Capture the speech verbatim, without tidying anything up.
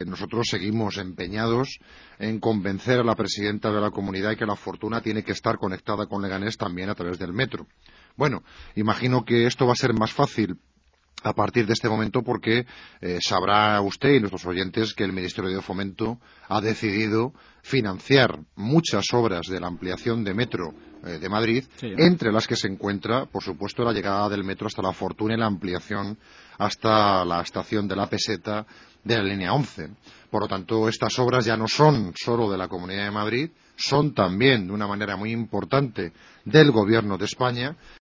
nosotros seguimos empeñados en convencer a la presidenta de la Comunidad de que la Fortuna tiene que estar conectada con Leganés también a través del metro. Bueno, imagino que esto va a ser más fácil a partir de este momento porque eh, sabrá usted y nuestros oyentes que el Ministerio de Fomento ha decidido financiar muchas obras de la ampliación de metro eh, de Madrid, Sí. entre las que se encuentra, por supuesto, la llegada del metro hasta La Fortuna y la ampliación hasta la estación de La Peseta de la línea once. Por lo tanto, estas obras ya no son solo de la Comunidad de Madrid, son también, de una manera muy importante, del Gobierno de España.